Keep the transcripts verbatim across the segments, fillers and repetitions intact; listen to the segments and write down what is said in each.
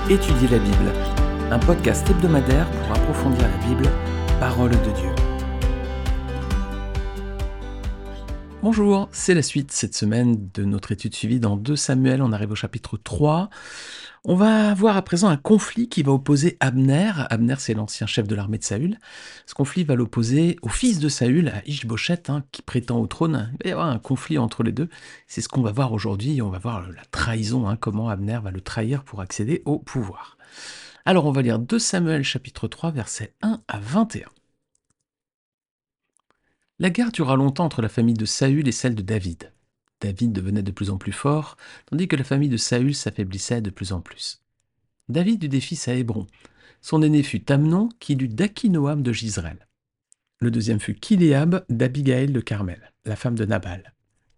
Étudier la Bible, un podcast hebdomadaire pour approfondir la Bible, parole de Dieu. Bonjour, c'est la suite cette semaine de notre étude suivie dans deux Samuel, on arrive au chapitre trois. On va voir à présent un conflit qui va opposer Abner. Abner, c'est l'ancien chef de l'armée de Saül. Ce conflit va l'opposer au fils de Saül, à Ish-Bosheth, hein, qui prétend au trône. Il va y avoir un conflit entre les deux. C'est ce qu'on va voir aujourd'hui. On va voir la trahison, hein, comment Abner va le trahir pour accéder au pouvoir. Alors on va lire deux Samuel chapitre trois, versets un à vingt et un. La guerre dura longtemps entre la famille de Saül et celle de David. David devenait de plus en plus fort, tandis que la famille de Saül s'affaiblissait de plus en plus. David eut des fils à Hébron. Son aîné fut Amnon, qui eut d'Akinoam de Gisraël. Le deuxième fut Kiléab d'Abigaël de Carmel, la femme de Nabal.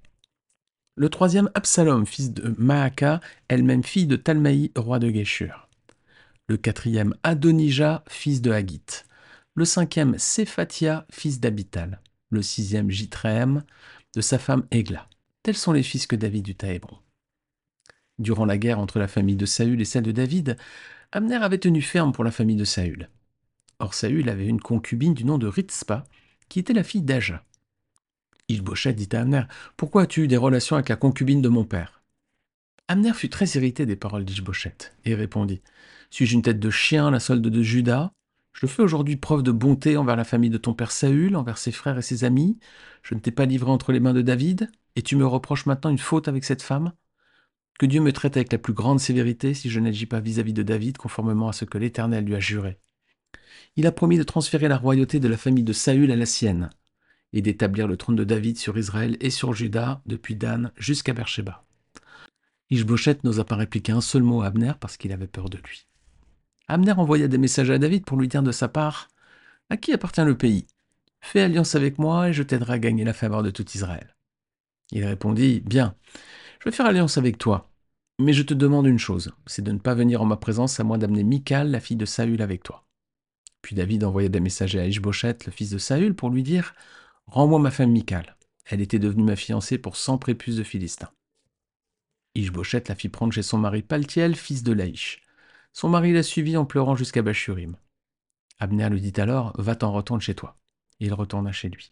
Le troisième, Absalom, fils de Maaka, elle-même fille de Talmaï, roi de Géshur. Le quatrième, Adonijah, fils de Haggith. Le cinquième, Séphatia, fils d'Abital. Le sixième, Jitréem, de sa femme Égla. Tels sont les fils que David eut à Hébron. Durant la guerre entre la famille de Saül et celle de David, Abner avait tenu ferme pour la famille de Saül. Or Saül avait une concubine du nom de Ritspa, qui était la fille d'Aja. Ish-Bosheth dit à Abner, « Pourquoi as-tu eu des relations avec la concubine de mon père ?» Abner fut très irrité des paroles d'Ish-Bosheth et répondit, « Suis-je une tête de chien, la solde de Juda ? Je fais aujourd'hui preuve de bonté envers la famille de ton père Saül, envers ses frères et ses amis. Je ne t'ai pas livré entre les mains de David, et tu me reproches maintenant une faute avec cette femme ? Que Dieu me traite avec la plus grande sévérité si je n'agis pas vis-à-vis de David conformément à ce que l'Éternel lui a juré. Il a promis de transférer la royauté de la famille de Saül à la sienne, et d'établir le trône de David sur Israël et sur Juda, depuis Dan jusqu'à Beersheba. » Ish-Bosheth n'osa pas répliquer un seul mot à Abner parce qu'il avait peur de lui. Abner envoya des messages à David pour lui dire de sa part « À qui appartient le pays ? Fais alliance avec moi et je t'aiderai à gagner la faveur de tout Israël. » Il répondit « Bien, je vais faire alliance avec toi, mais je te demande une chose, c'est de ne pas venir en ma présence à moins d'amener Michal, la fille de Saül, avec toi. » Puis David envoya des messagers à Ish-Bosheth, le fils de Saül, pour lui dire « Rends-moi ma femme Michal. Elle était devenue ma fiancée pour cent prépuces de Philistins. » Ish-Bosheth la fit prendre chez son mari Paltiel, fils de Laïch. Son mari la suivit en pleurant jusqu'à Bachurim. Abner lui dit alors « Va-t'en, retourne chez toi. » Et il retourna chez lui.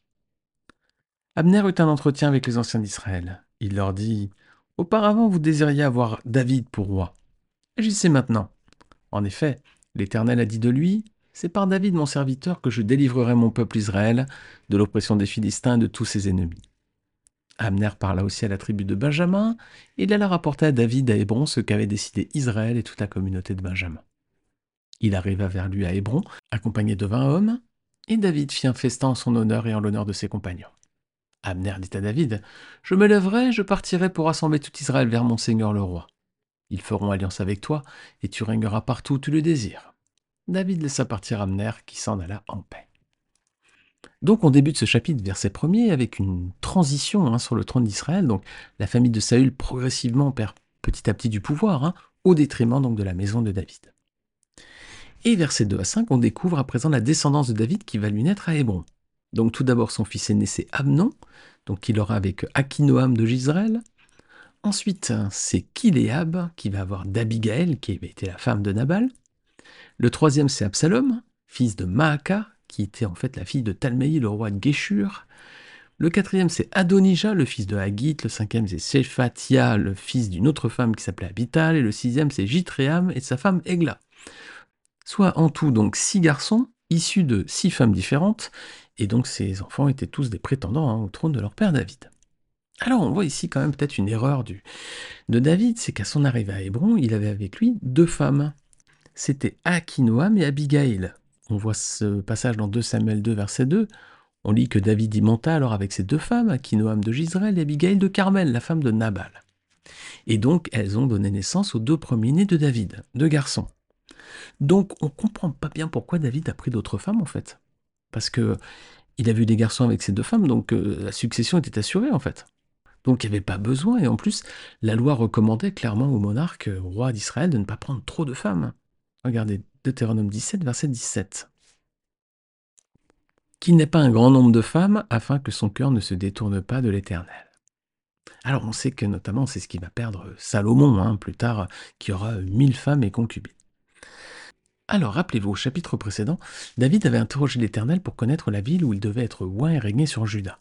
Abner eut un entretien avec les anciens d'Israël. Il leur dit « Auparavant, vous désiriez avoir David pour roi. Agissez maintenant. En effet, l'Éternel a dit de lui « C'est par David mon serviteur que je délivrerai mon peuple Israël de l'oppression des Philistins et de tous ses ennemis. » Abner parla aussi à la tribu de Benjamin, et il alla rapporter à David à Hébron ce qu'avait décidé Israël et toute la communauté de Benjamin. Il arriva vers lui à Hébron, accompagné de vingt hommes, et David fit un festin en son honneur et en l'honneur de ses compagnons. Abner dit à David, « Je me lèverai, je partirai pour rassembler tout Israël vers mon seigneur le roi. Ils feront alliance avec toi, et tu régneras partout où tu le désires. » David laissa partir Abner, qui s'en alla en paix. Donc on débute ce chapitre, verset premier, avec une transition hein, sur le trône d'Israël. Donc la famille de Saül progressivement perd petit à petit du pouvoir, hein, au détriment donc de la maison de David. Et versets deux à cinq, on découvre à présent la descendance de David qui va lui naître à Hébron. Donc tout d'abord son fils aîné c'est Amnon, donc il aura avec Akinoam de Gisraël. Ensuite c'est Kiléab qui va avoir d'Abigaël qui avait été la femme de Nabal. Le troisième c'est Absalom, fils de Maaka, qui était en fait la fille de Talmaï, le roi de Géshur. Le quatrième, c'est Adonijah, le fils de Haggith. Le cinquième, c'est Séphatia, le fils d'une autre femme qui s'appelait Abital. Et le sixième, c'est Jitréam et sa femme Égla. Soit en tout, donc, six garçons, issus de six femmes différentes. Et donc, ces enfants étaient tous des prétendants hein, au trône de leur père David. Alors, on voit ici quand même peut-être une erreur du, de David, c'est qu'à son arrivée à Hébron, il avait avec lui deux femmes. C'était Akinoam et Abigaël. On voit ce passage dans deux Samuel deux, verset deux. On lit que David y monta alors avec ses deux femmes, Akinoam de Gisraël et Abigaël de Carmel, la femme de Nabal. Et donc, elles ont donné naissance aux deux premiers-nés de David, deux garçons. Donc, on ne comprend pas bien pourquoi David a pris d'autres femmes, en fait. Parce que il a vu des garçons avec ces deux femmes, donc euh, la succession était assurée, en fait. Donc, il n'y avait pas besoin. Et en plus, la loi recommandait clairement au monarque, au roi d'Israël, de ne pas prendre trop de femmes. Regardez, Deutéronome dix-sept, verset dix-sept. « Qu'il n'ait pas un grand nombre de femmes, afin que son cœur ne se détourne pas de l'Éternel. » Alors on sait que notamment c'est ce qui va perdre Salomon, hein, plus tard, qui aura mille femmes et concubines. Alors, rappelez-vous, au chapitre précédent, David avait interrogé l'Éternel pour connaître la ville où il devait être oint et régner sur Juda.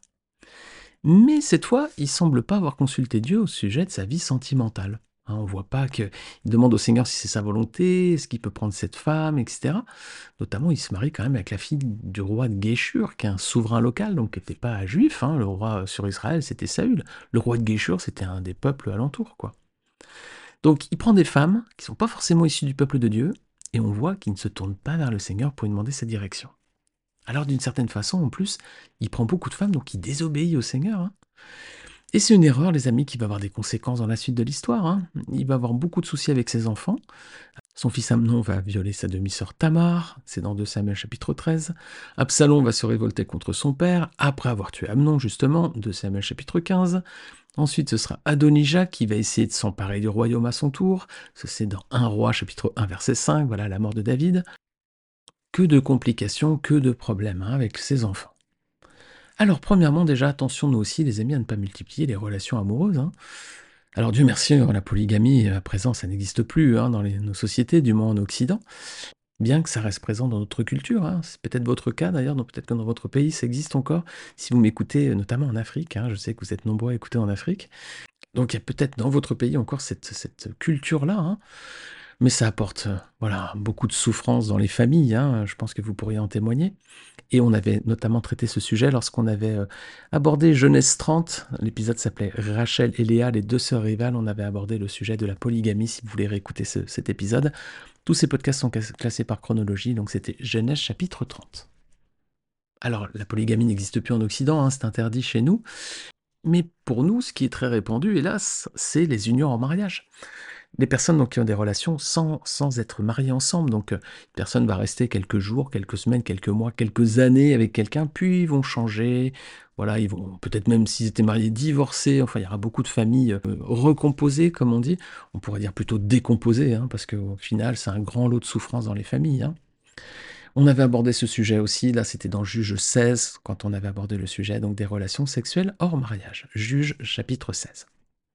Mais cette fois, il semble pas avoir consulté Dieu au sujet de sa vie sentimentale. Hein, on voit pas qu'il demande au Seigneur si c'est sa volonté, est-ce qu'il peut prendre cette femme, et cetera. Notamment, il se marie quand même avec la fille du roi de Guéshur, qui est un souverain local, donc qui n'était pas juif. Hein. Le roi sur Israël, c'était Saül. Le roi de Guéshur, c'était un des peuples alentours, quoi. Donc, il prend des femmes qui sont pas forcément issues du peuple de Dieu, et on voit qu'il ne se tourne pas vers le Seigneur pour lui demander sa direction. Alors, d'une certaine façon, en plus, il prend beaucoup de femmes, donc il désobéit au Seigneur. Hein. Et c'est une erreur, les amis, qui va avoir des conséquences dans la suite de l'histoire. Hein. Il va avoir beaucoup de soucis avec ses enfants. Son fils Amnon va violer sa demi-sœur Tamar, c'est dans deux Samuel chapitre treize. Absalom va se révolter contre son père, après avoir tué Amnon, justement, deux Samuel chapitre quinze. Ensuite, ce sera Adonijah qui va essayer de s'emparer du royaume à son tour. Ça, c'est dans un roi chapitre un verset cinq, voilà la mort de David. Que de complications, que de problèmes hein, avec ses enfants. Alors, premièrement, déjà, attention, nous aussi, les amis, à ne pas multiplier les relations amoureuses. Hein. Alors, Dieu merci, la polygamie, à présent, ça n'existe plus hein, dans les- nos sociétés, du moins en Occident, bien que ça reste présent dans notre culture. Hein. C'est peut-être votre cas, d'ailleurs, donc peut-être que dans votre pays, ça existe encore. Si vous m'écoutez, euh, notamment en Afrique, hein, je sais que vous êtes nombreux à écouter en Afrique, donc il y a peut-être dans votre pays encore cette, cette culture-là, hein. Mais ça apporte euh, voilà, beaucoup de souffrance dans les familles, hein, je pense que vous pourriez en témoigner. Et on avait notamment traité ce sujet lorsqu'on avait euh, abordé Genèse trente. L'épisode s'appelait Rachel et Léa, les deux sœurs rivales. On avait abordé le sujet de la polygamie, si vous voulez réécouter ce- cet épisode. Tous ces podcasts sont clas- classés par chronologie, donc c'était Genèse chapitre trente. Alors, la polygamie n'existe plus en Occident, hein, c'est interdit chez nous. Mais pour nous, ce qui est très répandu, hélas, c'est les unions en mariage. Des personnes donc, qui ont des relations sans, sans être mariées ensemble. Donc, euh, une personne va rester quelques jours, quelques semaines, quelques mois, quelques années avec quelqu'un, puis ils vont changer. Voilà, ils vont peut-être même s'ils étaient mariés, divorcer. Enfin, il y aura beaucoup de familles euh, recomposées, comme on dit. On pourrait dire plutôt décomposées, hein, parce qu'au final, c'est un grand lot de souffrance dans les familles. Hein. On avait abordé ce sujet aussi, là c'était dans Juge seize, quand on avait abordé le sujet donc des relations sexuelles hors mariage. Juge chapitre seize.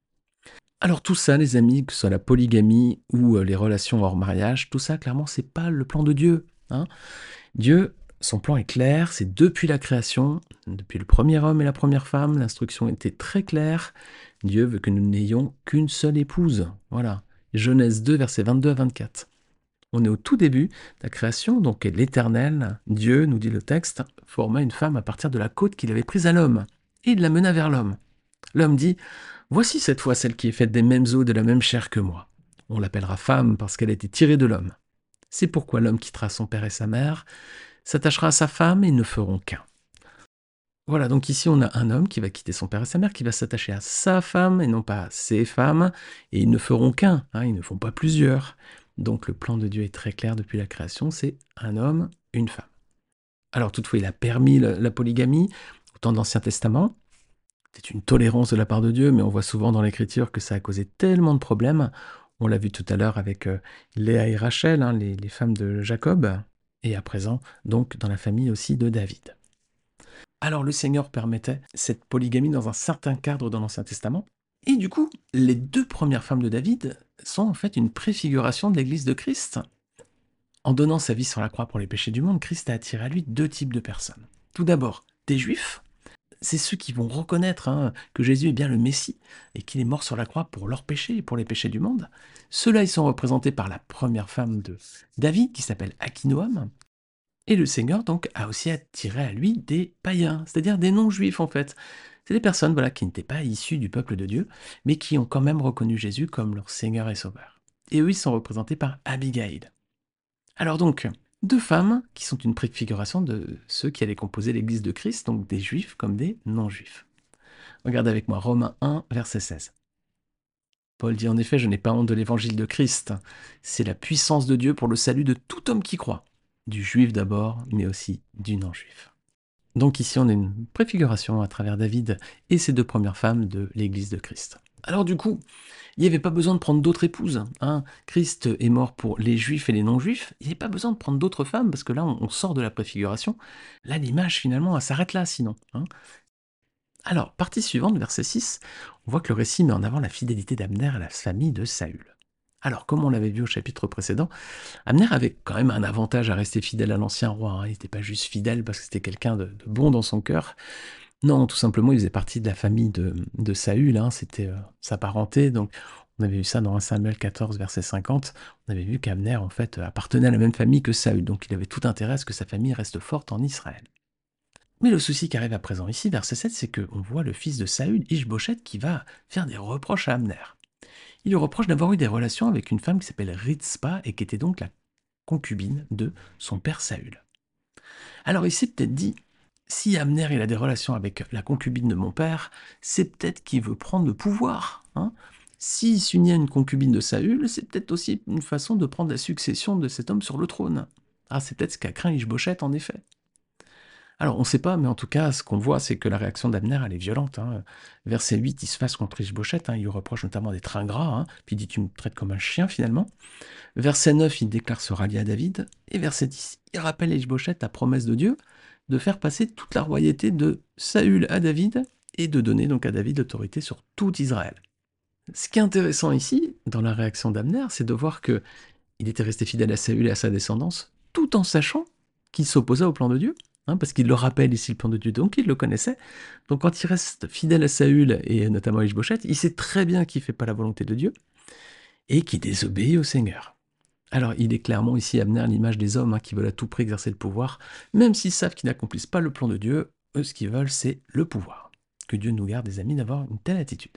Alors tout ça, les amis, que ce soit la polygamie ou euh, les relations hors mariage, tout ça, clairement, c'est pas le plan de Dieu. Hein. Dieu, son plan est clair, c'est depuis la création, depuis le premier homme et la première femme, l'instruction était très claire. Dieu veut que nous n'ayons qu'une seule épouse. Voilà. Genèse deux, versets vingt-deux à vingt-quatre. On est au tout début de la création, donc l'Éternel, Dieu, nous dit le texte, forma une femme à partir de la côte qu'il avait prise à l'homme, et il la mena vers l'homme. L'homme dit, voici cette fois celle qui est faite des mêmes os, de la même chair que moi. On l'appellera femme parce qu'elle a été tirée de l'homme. C'est pourquoi l'homme quittera son père et sa mère, s'attachera à sa femme et ils ne feront qu'un. Voilà, donc ici on a un homme qui va quitter son père et sa mère, qui va s'attacher à sa femme et non pas à ses femmes, et ils ne feront qu'un, hein, ils ne font pas plusieurs. Donc le plan de Dieu est très clair depuis la création, c'est un homme, une femme. Alors toutefois, il a permis la, la polygamie au temps de l'Ancien Testament. C'est une tolérance de la part de Dieu, mais on voit souvent dans l'Écriture que ça a causé tellement de problèmes. On l'a vu tout à l'heure avec euh, Léa et Rachel, hein, les, les femmes de Jacob, et à présent, donc, dans la famille aussi de David. Alors le Seigneur permettait cette polygamie dans un certain cadre dans l'Ancien Testament. Et du coup, les deux premières femmes de David sont en fait une préfiguration de l'Église de Christ. En donnant sa vie sur la croix pour les péchés du monde, Christ a attiré à lui deux types de personnes. Tout d'abord, des Juifs, c'est ceux qui vont reconnaître hein, que Jésus est bien le Messie et qu'il est mort sur la croix pour leurs péchés et pour les péchés du monde. Ceux-là, ils sont représentés par la première femme de David, qui s'appelle Akinoam. Et le Seigneur, donc, a aussi attiré à lui des païens, c'est-à-dire des non-juifs, en fait. C'est des personnes voilà, qui n'étaient pas issues du peuple de Dieu, mais qui ont quand même reconnu Jésus comme leur Seigneur et Sauveur. Et eux, ils sont représentés par Abigail. Alors donc, deux femmes qui sont une préfiguration de ceux qui allaient composer l'Église de Christ, donc des juifs comme des non-juifs. Regardez avec moi Romains un, verset seize. Paul dit en effet, je n'ai pas honte de l'évangile de Christ. C'est la puissance de Dieu pour le salut de tout homme qui croit, du juif d'abord, mais aussi du non-juif. Donc ici, on a une préfiguration à travers David et ses deux premières femmes de l'Église de Christ. Alors du coup, il n'y avait pas besoin de prendre d'autres épouses. Hein. Christ est mort pour les juifs et les non-juifs. Il n'y avait pas besoin de prendre d'autres femmes, parce que là, on sort de la préfiguration. Là, l'image, finalement, elle s'arrête là, sinon. Hein. Alors, partie suivante, verset six, on voit que le récit met en avant la fidélité d'Abner à la famille de Saül. Alors, comme on l'avait vu au chapitre précédent, Abner avait quand même un avantage à rester fidèle à l'ancien roi, hein. Il n'était pas juste fidèle parce que c'était quelqu'un de, de bon dans son cœur. Non, tout simplement, il faisait partie de la famille de, de Saül, hein. C'était euh, sa parenté. Donc, on avait vu ça dans un Samuel quatorze, verset cinquante. On avait vu qu'Abner, en fait, appartenait à la même famille que Saül. Donc, il avait tout intérêt à ce que sa famille reste forte en Israël. Mais le souci qui arrive à présent ici, verset sept, c'est qu'on voit le fils de Saül, Ishboshet, qui va faire des reproches à Abner. Il lui reproche d'avoir eu des relations avec une femme qui s'appelle Ritzpa et qui était donc la concubine de son père Saül. Alors il s'est peut-être dit, si Abner il a des relations avec la concubine de mon père, c'est peut-être qu'il veut prendre le pouvoir. Hein. S'il s'unit à une concubine de Saül, c'est peut-être aussi une façon de prendre la succession de cet homme sur le trône. Ah, c'est peut-être ce qu'a craint Ishboshet en effet. Alors, on ne sait pas, mais en tout cas, ce qu'on voit, c'est que la réaction d'Abner, elle est violente. Hein. Verset huit, il se fasse contre Ishboshet, hein, il lui reproche notamment d'être ingrat, hein, puis il dit « tu me traites comme un chien » finalement. Verset neuf, il déclare se rallier à David, et verset dix, il rappelle à Ishboshet la promesse de Dieu de faire passer toute la royauté de Saül à David, et de donner donc à David l'autorité sur tout Israël. Ce qui est intéressant ici, dans la réaction d'Abner, c'est de voir que il était resté fidèle à Saül et à sa descendance, tout en sachant qu'il s'opposait au plan de Dieu. Hein, parce qu'il le rappelle ici le plan de Dieu, donc il le connaissait. Donc quand il reste fidèle à Saül, et notamment à Ishboshet, il sait très bien qu'il ne fait pas la volonté de Dieu, et qu'il désobéit au Seigneur. Alors il est clairement ici Abner l'image des hommes hein, qui veulent à tout prix exercer le pouvoir, même s'ils savent qu'ils n'accomplissent pas le plan de Dieu, eux ce qu'ils veulent c'est le pouvoir. Que Dieu nous garde des amis d'avoir une telle attitude.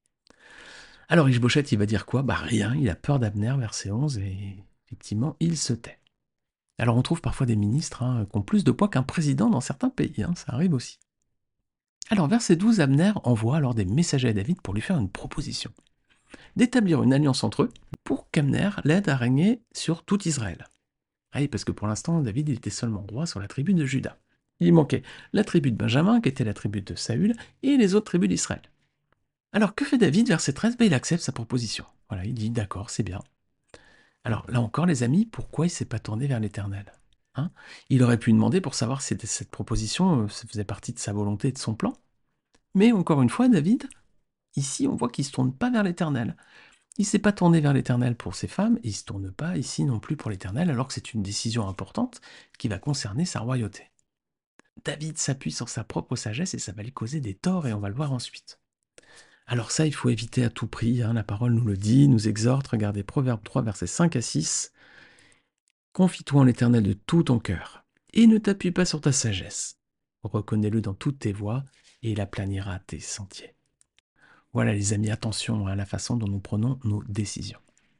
Alors Ishboshet il va dire quoi? Bah rien, il a peur d'Abner, verset onze, et effectivement il se tait. Alors on trouve parfois des ministres hein, qui ont plus de poids qu'un président dans certains pays, hein, ça arrive aussi. Alors verset douze, Abner envoie alors des messagers à David pour lui faire une proposition. D'établir une alliance entre eux pour qu'Abner l'aide à régner sur tout Israël. Ah oui, parce que pour l'instant, David il était seulement roi sur la tribu de Juda. Il manquait la tribu de Benjamin, qui était la tribu de Saül, et les autres tribus d'Israël. Alors que fait David, verset treize? Ben, il accepte sa proposition. Voilà, il dit d'accord, c'est bien. Alors là encore, les amis, pourquoi il ne s'est pas tourné vers l'Éternel? Hein? Il aurait pu demander pour savoir si cette proposition euh, ça faisait partie de sa volonté et de son plan. Mais encore une fois, David, ici, on voit qu'il ne se tourne pas vers l'Éternel. Il ne s'est pas tourné vers l'Éternel pour ses femmes, et il ne se tourne pas ici non plus pour l'Éternel, alors que c'est une décision importante qui va concerner sa royauté. David s'appuie sur sa propre sagesse et ça va lui causer des torts, et on va le voir ensuite. Alors ça, il faut éviter à tout prix, hein, la parole nous le dit, nous exhorte, regardez Proverbe trois, versets cinq à six. Confie-toi en l'Éternel de tout ton cœur, et ne t'appuie pas sur ta sagesse. Reconnais-le dans toutes tes voies, et il aplanira tes sentiers. Voilà les amis, attention à la façon dont nous prenons nos décisions.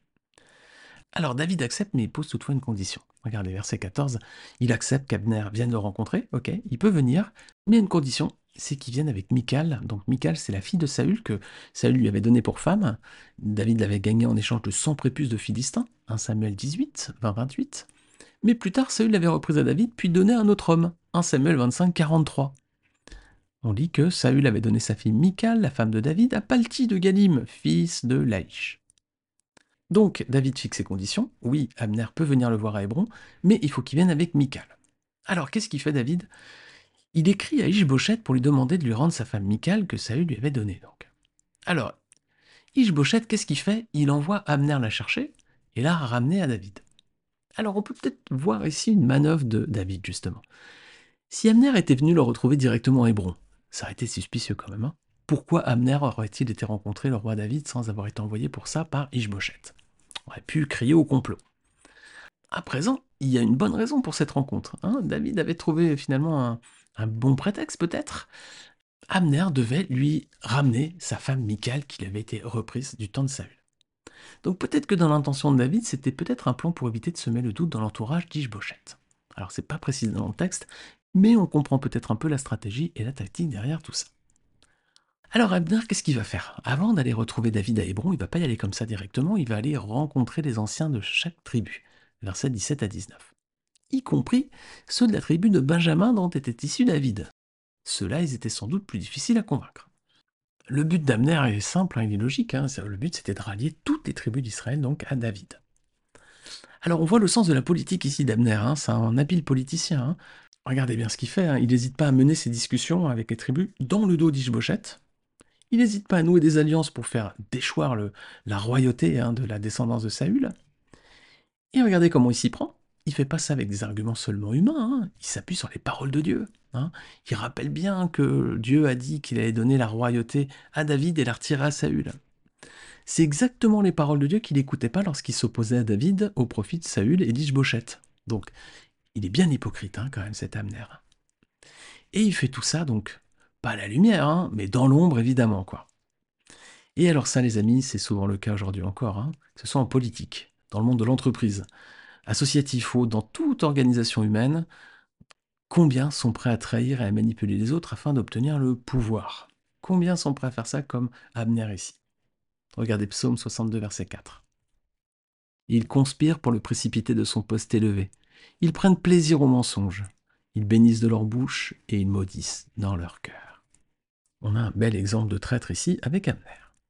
Alors David accepte, mais il pose toutefois une condition. Regardez, verset quatorze, il accepte qu'Abner vienne le rencontrer, ok, il peut venir, mais il y a une condition, c'est qu'il vienne avec Michal. Donc Michal, c'est la fille de Saül que Saül lui avait donnée pour femme. David l'avait gagnée en échange de cent prépuces de Philistins, un Samuel dix-huit, vingt vingt-huit. Mais plus tard, Saül l'avait reprise à David, puis donnée à un autre homme, un Samuel vingt-cinq, quarante-trois. On dit que Saül avait donné sa fille Michal, la femme de David, à Palti de Galim, fils de Laïch. Donc David fixe ses conditions. Oui, Abner peut venir le voir à Hébron, mais il faut qu'il vienne avec Michal. Alors qu'est-ce qu'il fait David? Il écrit à Ishboshet pour lui demander de lui rendre sa femme Michal que Saül lui avait donnée. Donc. Alors, Ishboshet, qu'est-ce qu'il fait? Il envoie Abner la chercher et la ramener à David. Alors on peut peut-être voir ici une manœuvre de David, justement. Si Abner était venu le retrouver directement à Hébron, ça aurait été suspicieux quand même. Hein. Pourquoi Abner aurait-il été rencontrer le roi David sans avoir été envoyé pour ça par Ishboshet? On aurait pu crier au complot. À présent, il y a une bonne raison pour cette rencontre. Hein. David avait trouvé finalement un, un bon prétexte peut-être. Abner devait lui ramener sa femme Michal qui lui avait été reprise du temps de Saül. Donc peut-être que dans l'intention de David, c'était peut-être un plan pour éviter de semer le doute dans l'entourage d'Ishboshet. Alors c'est pas précis dans le texte, mais on comprend peut-être un peu la stratégie et la tactique derrière tout ça. Alors Abner, qu'est-ce qu'il va faire? Avant d'aller retrouver David à Hébron, il ne va pas y aller comme ça directement, il va aller rencontrer les anciens de chaque tribu, versets dix-sept à dix-neuf, y compris ceux de la tribu de Benjamin dont était issu David. Ceux-là, ils étaient sans doute plus difficiles à convaincre. Le but d'Abner est simple, hein, il est logique, hein, le but c'était de rallier toutes les tribus d'Israël donc à David. Alors on voit le sens de la politique ici d'Abner, hein, c'est un habile politicien. Hein. Regardez bien ce qu'il fait, hein, il n'hésite pas à mener ses discussions avec les tribus dans le dos d'Ishboshet. Il n'hésite pas à nouer des alliances pour faire déchoir le, la royauté hein, de la descendance de Saül. Et regardez comment il s'y prend. Il fait pas ça avec des arguments seulement humains, hein. Il s'appuie sur les paroles de Dieu. Hein. Il rappelle bien que Dieu a dit qu'il allait donner la royauté à David et la retirer à Saül. C'est exactement les paroles de Dieu qu'il n'écoutait pas lorsqu'il s'opposait à David au profit de Saül et d'Ishbosheth. Donc, il est bien hypocrite hein, quand même cet Abner. Et il fait tout ça donc, pas à la lumière, hein, mais dans l'ombre évidemment. quoi. Et alors ça les amis, c'est souvent le cas aujourd'hui encore, hein, que ce soit en politique, dans le monde de l'entreprise, associatif ou dans toute organisation humaine, combien sont prêts à trahir et à manipuler les autres afin d'obtenir le pouvoir? Combien sont prêts à faire ça comme Abner ici? Regardez Psaume soixante-deux, verset quatre. Ils conspirent pour le précipiter de son poste élevé. Ils prennent plaisir au mensonge. Ils bénissent de leur bouche et ils maudissent dans leur cœur. On a un bel exemple de traître ici avec Abner.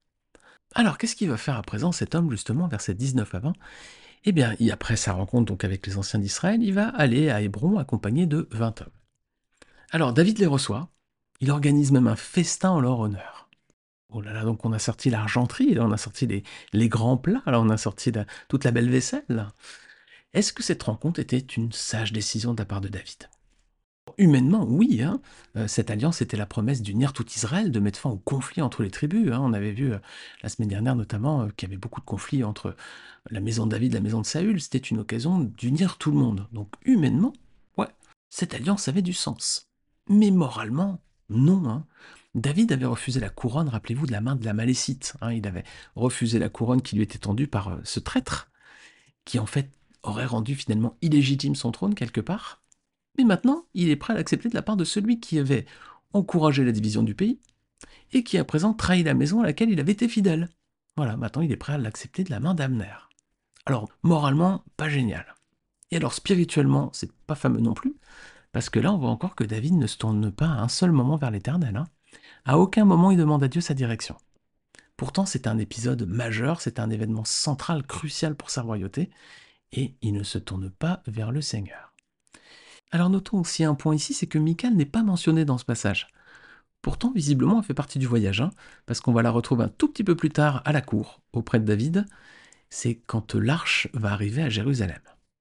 Alors, qu'est-ce qu'il va faire à présent cet homme, justement, versets dix-neuf à vingt? Eh bien, après sa rencontre donc avec les anciens d'Israël, il va aller à Hébron accompagné de vingt hommes. Alors, David les reçoit. Il organise même un festin en leur honneur. Oh là là, donc on a sorti l'argenterie, là on a sorti les, les grands plats, là on a sorti la- toute la belle vaisselle. là. Est-ce que cette rencontre était une sage décision de la part de David? Humainement, oui. hein. Euh, cette alliance était la promesse d'unir tout Israël, de mettre fin au conflit entre les tribus. hein. On avait vu euh, la semaine dernière notamment euh, qu'il y avait beaucoup de conflits entre la maison de David et la maison de Saül. C'était une occasion d'unir tout le monde. Donc humainement, ouais, cette alliance avait du sens. Mais moralement, non. hein. David avait refusé la couronne, rappelez-vous, de la main de la Malécite. hein. Il avait refusé la couronne qui lui était tendue par euh, ce traître, qui en fait aurait rendu finalement illégitime son trône quelque part. Mais maintenant, il est prêt à l'accepter de la part de celui qui avait encouragé la division du pays et qui à présent trahit la maison à laquelle il avait été fidèle. Voilà, maintenant il est prêt à l'accepter de la main d'Abner. Alors, moralement, pas génial. Et alors, spirituellement, c'est pas fameux non plus, parce que là, on voit encore que David ne se tourne pas à un seul moment vers l'Éternel. Hein. À aucun moment, il demande à Dieu sa direction. Pourtant, c'est un épisode majeur, c'est un événement central, crucial pour sa royauté, et il ne se tourne pas vers le Seigneur. Alors notons aussi un point ici, c'est que Michal n'est pas mentionnée dans ce passage. Pourtant, visiblement, elle fait partie du voyage, hein, parce qu'on va la retrouver un tout petit peu plus tard à la cour, auprès de David. C'est quand l'arche va arriver à Jérusalem.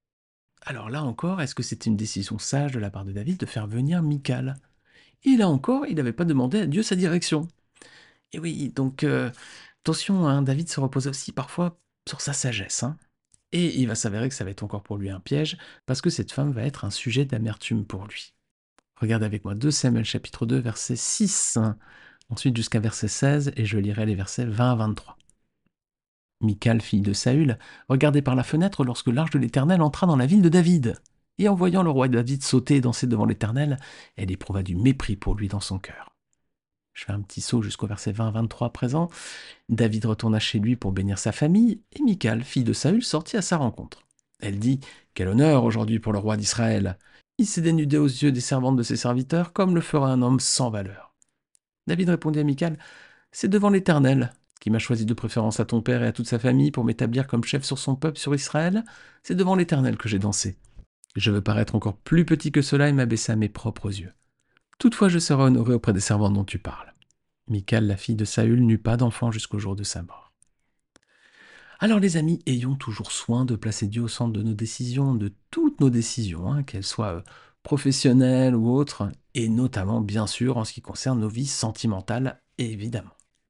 Alors là encore, est-ce que c'était une décision sage de la part de David de faire venir Michal? Et là encore, il n'avait pas demandé à Dieu sa direction. Et oui, donc euh, attention, hein, David se repose aussi parfois sur sa sagesse. Hein. Et il va s'avérer que ça va être encore pour lui un piège, parce que cette femme va être un sujet d'amertume pour lui. Regardez avec moi deux Samuel chapitre deux, verset six, hein, ensuite jusqu'à verset seize, et je lirai les versets vingt à vingt-trois. Michal, fille de Saül, regardait par la fenêtre lorsque l'arche de l'Éternel entra dans la ville de David. Et en voyant le roi David sauter et danser devant l'Éternel, elle éprouva du mépris pour lui dans son cœur. Je fais un petit saut jusqu'au verset vingt à vingt-trois présent. David retourna chez lui pour bénir sa famille, et Michal, fille de Saül, sortit à sa rencontre. Elle dit « Quel honneur aujourd'hui pour le roi d'Israël ! Il s'est dénudé aux yeux des servantes de ses serviteurs, comme le ferait un homme sans valeur. » David répondit à Michal « C'est devant l'Éternel, qui m'a choisi de préférence à ton père et à toute sa famille pour m'établir comme chef sur son peuple, sur Israël. C'est devant l'Éternel que j'ai dansé. Je veux paraître encore plus petit que cela et m'abaisser à mes propres yeux. Toutefois, je serai honoré auprès des servantes dont tu parles. » Michal, la fille de Saül, n'eut pas d'enfant jusqu'au jour de sa mort. Alors les amis, ayons toujours soin de placer Dieu au centre de nos décisions, de toutes nos décisions, hein, qu'elles soient euh, professionnelles ou autres, et notamment bien sûr en ce qui concerne nos vies sentimentales, évidemment.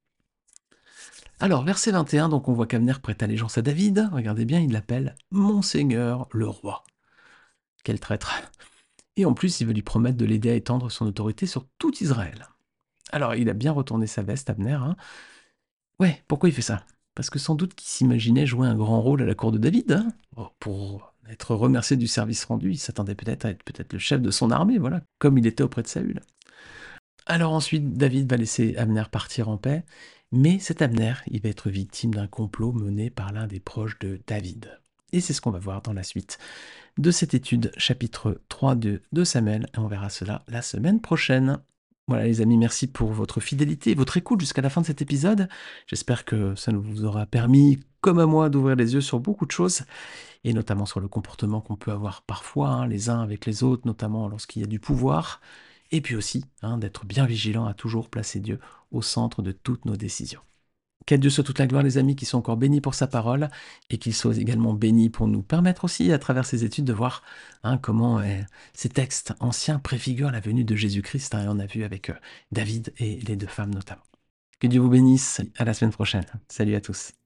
Alors verset vingt et un, donc on voit qu'Abner prête allégeance à David, regardez bien, il l'appelle « Mon Seigneur le roi ». Quel traître. Et en plus, il veut lui promettre de l'aider à étendre son autorité sur tout Israël. Alors il a bien retourné sa veste, Abner, hein. Ouais, pourquoi il fait ça? Parce que sans doute qu'il s'imaginait jouer un grand rôle à la cour de David. Hein. Oh, pour être remercié du service rendu, il s'attendait peut-être à être peut-être le chef de son armée, voilà, comme il était auprès de Saül. Alors ensuite, David va laisser Abner partir en paix, mais cet Abner, il va être victime d'un complot mené par l'un des proches de David. Et c'est ce qu'on va voir dans la suite de cette étude, chapitre trois de, de Samuel, et on verra cela la semaine prochaine. Voilà les amis, merci pour votre fidélité et votre écoute jusqu'à la fin de cet épisode. J'espère que ça vous aura permis, comme à moi, d'ouvrir les yeux sur beaucoup de choses, et notamment sur le comportement qu'on peut avoir parfois, hein, les uns avec les autres, notamment lorsqu'il y a du pouvoir. et puis aussi hein, d'être bien vigilant à toujours placer Dieu au centre de toutes nos décisions. Qu'à Dieu soit toute la gloire, les amis, qui sont encore bénis pour sa parole, et qu'il soit également béni pour nous permettre aussi, à travers ces études, de voir hein, comment euh, ces textes anciens préfigurent la venue de Jésus-Christ. Hein, et on a vu avec euh, David et les deux femmes notamment. Que Dieu vous bénisse. À la semaine prochaine. Salut à tous.